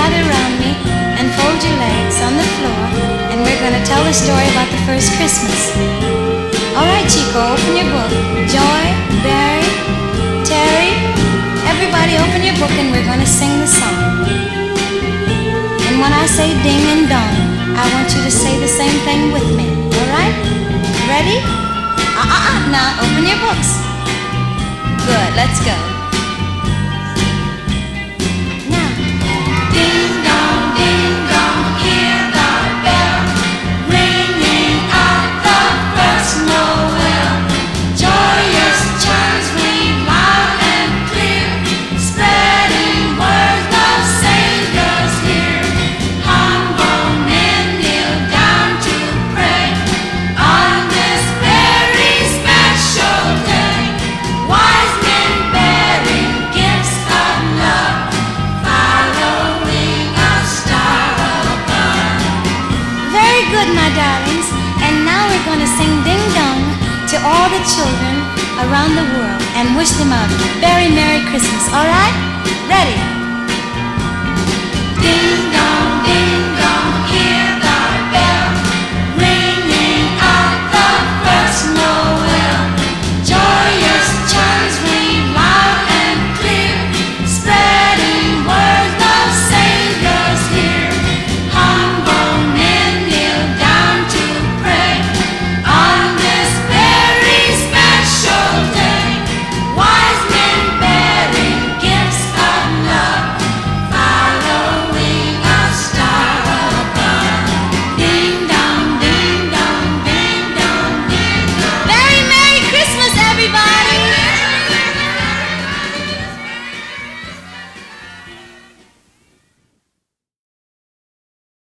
gather around me and fold your legs on the floor, and we're gonna tell the story about the first Christmas. All right, Chico, open your book. Joy, Barry, Terry, everybody open your book and we're gonna sing the song. And when I say ding and dong, I want you to say the same thing with me. All right? Ready? Now open your books. Good, let's go. Now. Ding dong, ding dong, hear the bell ringing out the first Noel. Joyous chimes ring loud and clear, spreading word the Savior's here. Humble men kneel down to pray on this very special day. Wise men bearing gifts of love, following a star above. Very good, my darlings. And now we're going to sing Ding Dong to all the children around the world and wish them a very Merry Christmas. All right? Ready?